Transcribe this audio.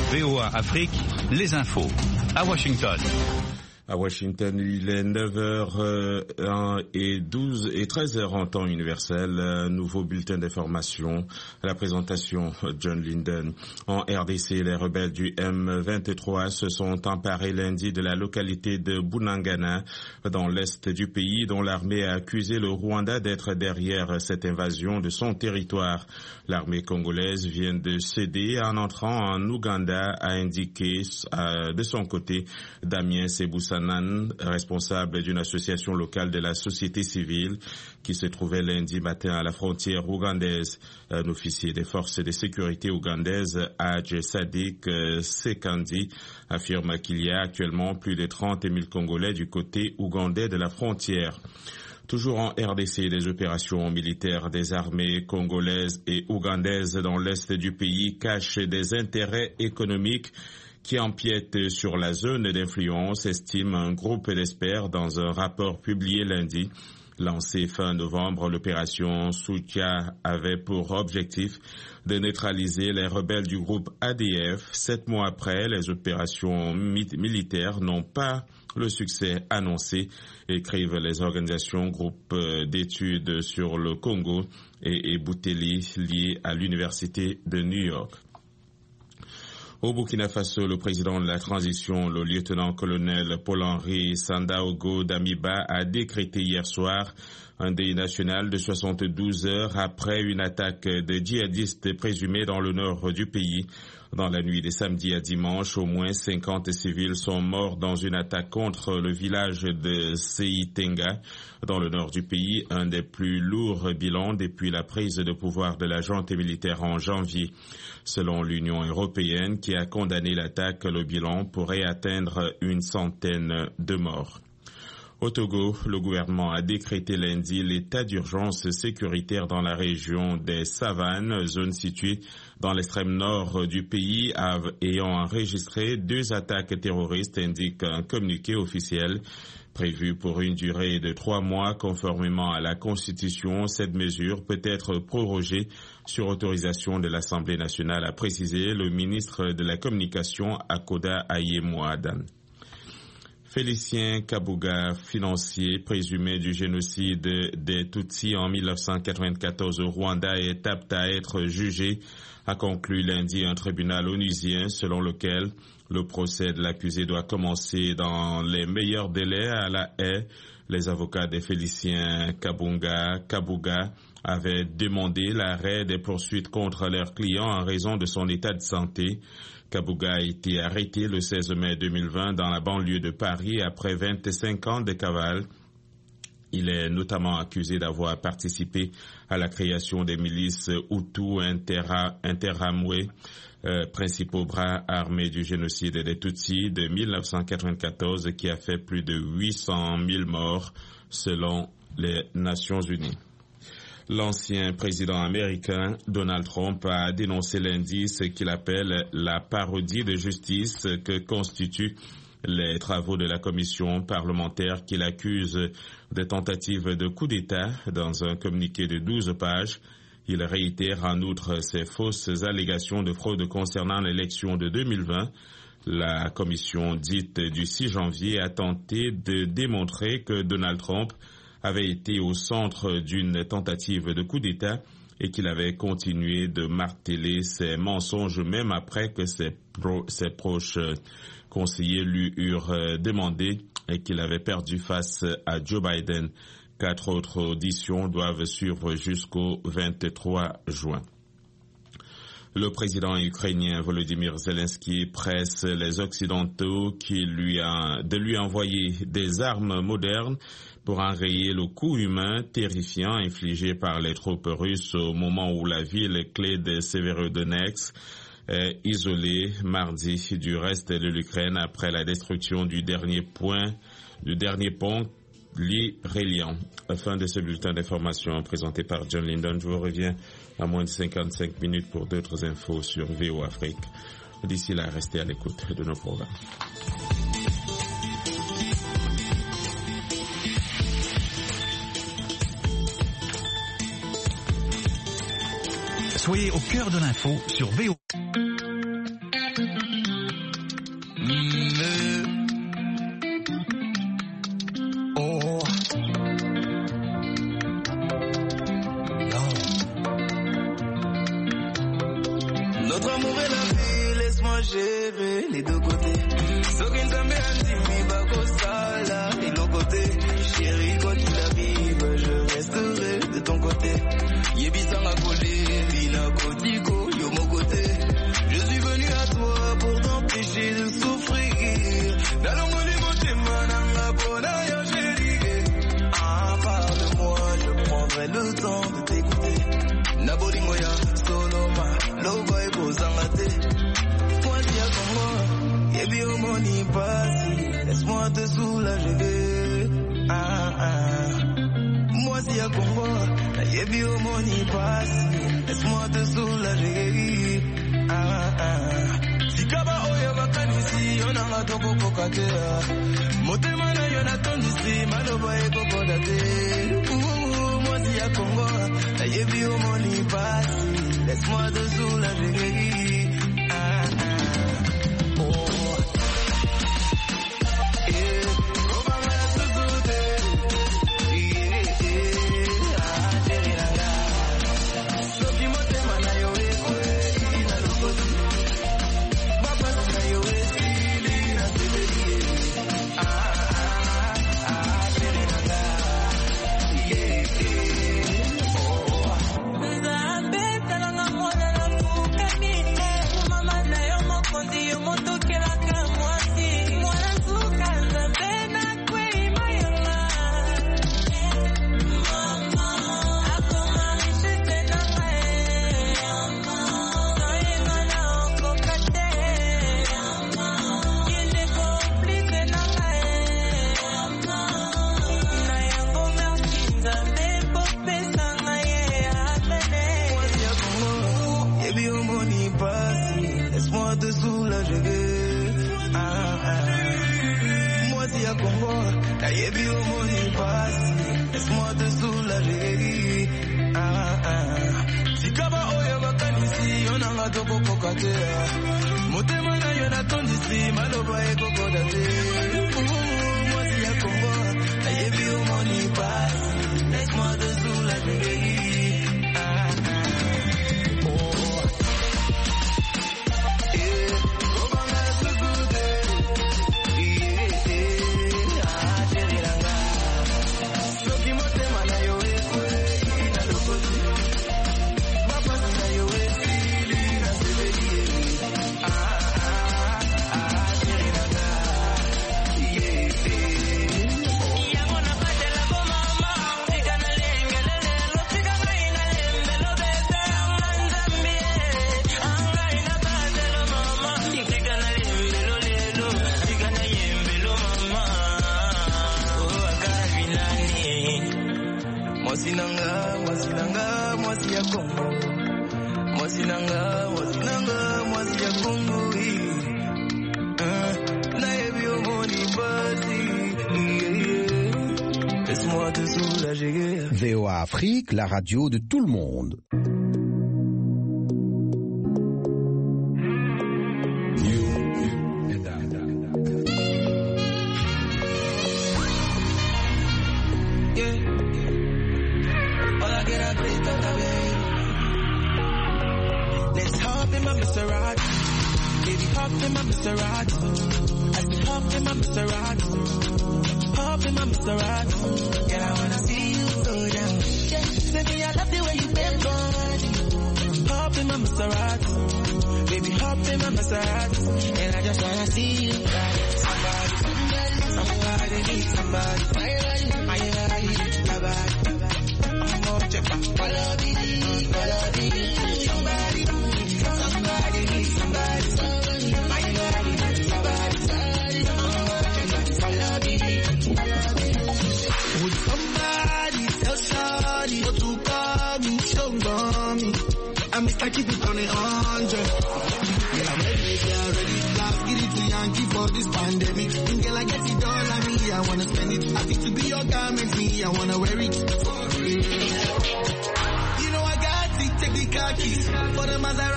VOA Afrique, les infos. À Washington. À Washington, il est 9h et 13h en temps universel. Nouveau bulletin d'information. La présentation, John Linden. En RDC, les rebelles du M23 se sont emparés lundi de la localité de Bunagana, dans l'est du pays, dont l'armée a accusé le Rwanda d'être derrière cette invasion de son territoire. L'armée congolaise vient de céder en entrant en Ouganda, a indiqué de son côté Damien Seboussa, responsable d'une association locale de la société civile qui se trouvait lundi matin à la frontière ougandaise. Un officier des forces de sécurité ougandaises, Hadj Sadiq Sekandi, affirme qu'il y a actuellement plus de 30 000 Congolais du côté ougandais de la frontière. Toujours en RDC, des opérations militaires des armées congolaises et ougandaises dans l'est du pays cachent des intérêts économiques qui empiète sur la zone d'influence, estime un groupe d'experts dans un rapport publié lundi. Lancée fin novembre, l'opération Soutya avait pour objectif de neutraliser les rebelles du groupe ADF. 7 mois après, les opérations militaires n'ont pas le succès annoncé, écrivent les organisations groupes d'études sur le Congo et Bouteli liés à l'Université de New York. Au Burkina Faso, le président de la transition, le lieutenant-colonel Paul-Henri Sandaogo Damiba, a décrété hier soir un deuil national de 72 heures après une attaque de djihadistes présumés dans le nord du pays. Dans la nuit de samedi à dimanche, au moins 50 civils sont morts dans une attaque contre le village de Seitenga, dans le nord du pays, un des plus lourds bilans depuis la prise de pouvoir de la junte militaire en janvier. Selon l'Union européenne, qui a condamné l'attaque, le bilan pourrait atteindre une centaine de morts. Au Togo, le gouvernement a décrété lundi l'état d'urgence sécuritaire dans la région des Savanes, zone située dans l'extrême nord du pays, ayant enregistré 2 attaques terroristes, indique un communiqué officiel. Prévu pour une durée de 3 mois conformément à la Constitution, cette mesure peut être prorogée sur autorisation de l'Assemblée nationale, a précisé le ministre de la Communication, Akoda Ayemouadan. Félicien Kabuga, financier présumé du génocide des Tutsis en 1994 au Rwanda, est apte à être jugé, a conclu lundi un tribunal onusien selon lequel le procès de l'accusé doit commencer dans les meilleurs délais à La Haye. Les avocats de Félicien Kabuga avaient demandé l'arrêt des poursuites contre leur client en raison de son état de santé. Kabuga a été arrêté le 16 mai 2020 dans la banlieue de Paris après 25 ans de cavale. Il est notamment accusé d'avoir participé à la création des milices Hutu Interahamwe, principaux bras armés du génocide des Tutsis de 1994, qui a fait plus de 800 000 morts selon les Nations Unies. L'ancien président américain Donald Trump a dénoncé lundi ce qu'il appelle la parodie de justice que constituent les travaux de la commission parlementaire qu'il accuse de tentatives de coup d'État. Dans un communiqué de 12 pages, il réitère en outre ses fausses allégations de fraude concernant l'élection de 2020. La commission dite du 6 janvier a tenté de démontrer que Donald Trump avait été au centre d'une tentative de coup d'État et qu'il avait continué de marteler ses mensonges même après que ses proches conseillers lui eurent demandé et qu'il avait perdu face à Joe Biden. 4 autres auditions doivent suivre jusqu'au 23 juin. Le président ukrainien Volodymyr Zelensky presse les Occidentaux de lui envoyer des armes modernes pour enrayer le coup humain terrifiant infligé par les troupes russes au moment où la ville clé de Severodonetsk est isolée mardi du reste de l'Ukraine après la destruction du dernier pont l'Irélien. Fin de ce bulletin d'information présenté par John Linden. Je vous reviens à moins de 55 minutes pour d'autres infos sur VOA Afrique. D'ici là, restez à l'écoute de nos programmes. Soyez au cœur de l'info sur VOA. Notre amour est la vie, laisse-moi gérer les deux côtés. Sokin Zambé Antimi Bako Sala et l'autre côté. Chérie, quoi qu'il arrive, je resterai de ton côté. Yebisanga Kolé, Vina Kotiko, yo mon côté. Je suis venu à toi pour t'empêcher de souffrir. Dalongoli Motema Nanga Bona yo chérie. Parle-moi, je prendrai le temps de t'écouter. Nabolingoya, Soloma, Loboy Bozangate. Moi t'y as comme moi, Yebi Omoni Passi. Laisse-moi te soulager. Moi t'y as comme moi, Yebi Omoni Passi. Laisse-moi te soulager. Sikaba oya bakanisi, onanga toko kokatea. Motema na yona tondisi, maloba eko kodate. Moi si ya Congo, na yebi omoni pasi. Laisse-moi te soulager. VOA Afrique, la radio de tout le monde. Let's hop in my Maserati, baby, hop in my Maserati. I said hop in my Maserati, hop in my Maserati. Girl, I wanna see you go down. Yeah, baby, I love the way you bend body. Hop in my Maserati, baby, hop in my Maserati. And I just wanna see you ride. Somebody need somebody. I need somebody. I'm gonna check my quality. Somebody needs somebody. I need somebody. Would somebody tell Shawty what to call me? Show me. I'm Mr. Keep it on 100. Yeah, I'm ready to laugh. Get it to Yankee for this pandemic. Girl, I get it all on me. I wanna spend it. I think to be your garment, me. I wanna wear it. You know I got to take the car keys for the Maserati.